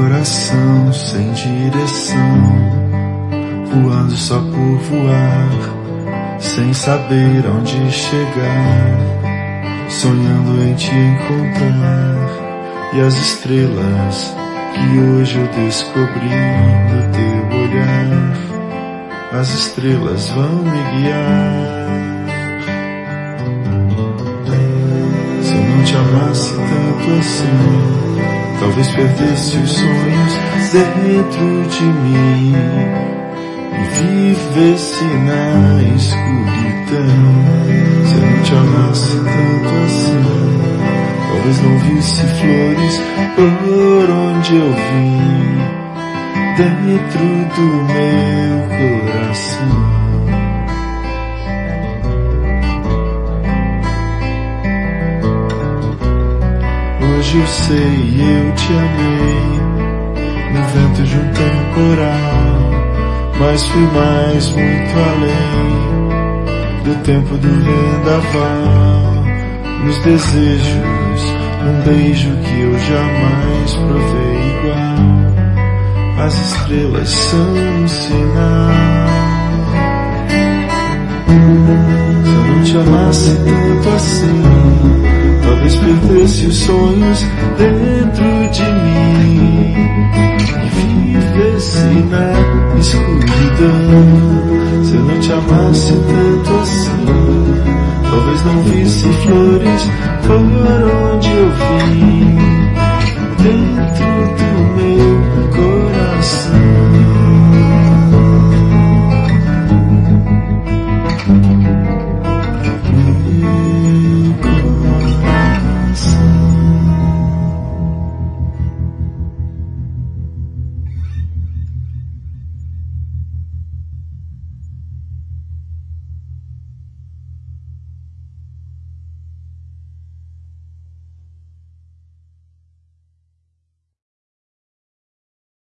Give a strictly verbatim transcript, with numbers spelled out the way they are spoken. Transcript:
coração sem direção, voando só por voar, sem saber onde chegar, sonhando em te encontrar. E as estrelas que hoje eu descobri no teu olhar, as estrelas vão me guiar. Se eu não te amasse tanto assim, talvez perdesse os sonhos dentro de mim e vivesse na escuridão. Se eu não te amasse tanto assim, talvez não visse flores por onde eu vim, dentro do meu coração. Hoje eu sei, eu te amei no vento de um temporal, mas fui mais, muito além do tempo do vendaval, nos desejos, num beijo que eu jamais provei igual. As estrelas são um sinal. Se eu não te amasse tanto assim, talvez perdesse os sonhos dentro de mim e vivesse na escuridão. Se eu não te amasse tanto assim, talvez não visse flores